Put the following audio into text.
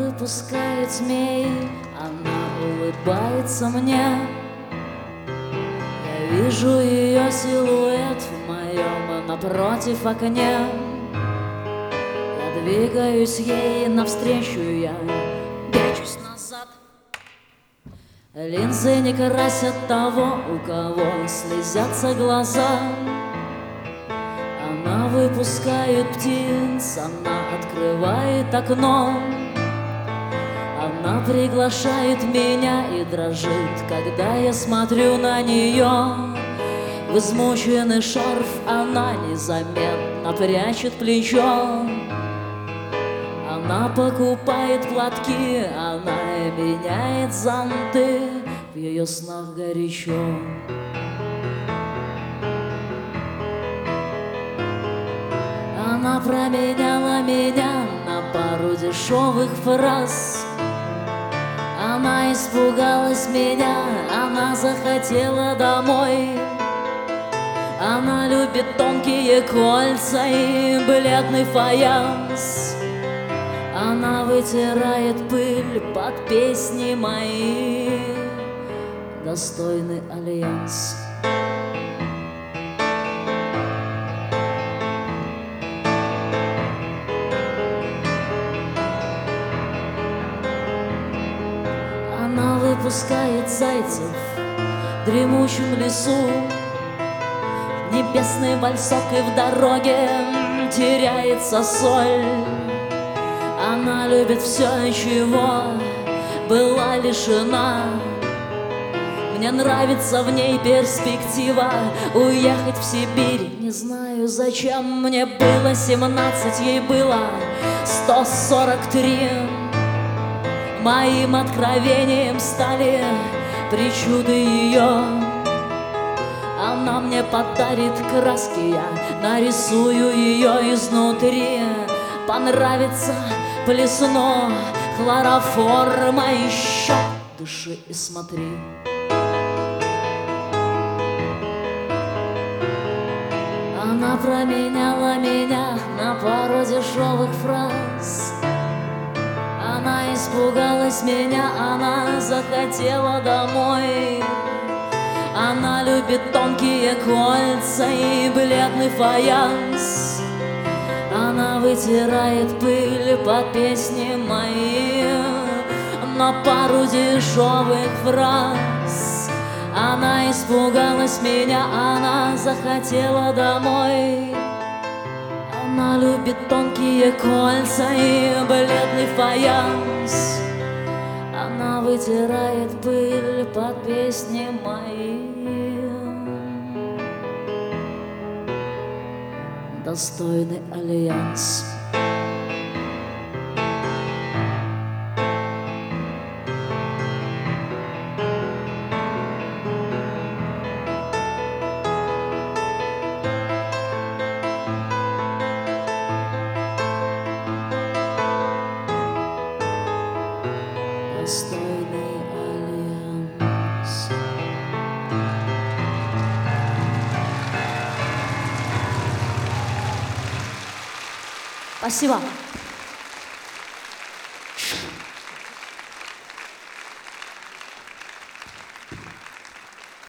выпускает змей, она улыбается мне. Я вижу ее силуэт в моем напротив окне. Я двигаюсь ей навстречу, я пячусь назад. Линзы не красят того, у кого слезятся глаза. Она выпускает птиц, она открывает окно. Она приглашает меня и дрожит, когда я смотрю на нее. В измученный шарф она незаметно прячет плечо. Она покупает платки, она меняет зонты, в ее снах горячо. Она променяла меня на пару дешевых фраз. Она испугалась меня, она захотела домой. Она любит тонкие кольца и бледный фаянс. Она вытирает пыль под песни мои. Достойный альянс. Она выпускает зайцев в дремучем лесу. Небесный вальсок, и в дороге теряется соль. Она любит все, чего была лишена. Мне нравится в ней перспектива уехать в Сибирь. Не знаю, зачем, мне было 17, ей было 143. Моим откровением стали причуды ее. Она мне подарит краски, я нарисую ее изнутри. Понравится, плесну хлороформа еще. Дыши и смотри. Она променяла меня на пару дешевых фраз. Она испугалась меня, она захотела домой. Она любит тонкие кольца и бледный фаянс. Она вытирает пыль под песни мои на пару дешевых фраз. Она испугалась меня, она захотела домой. Она любит тонкие кольца и бледный фаянс. Она вытирает пыль под песни мои. Достойный альянс. Достойный альянс. Спасибо.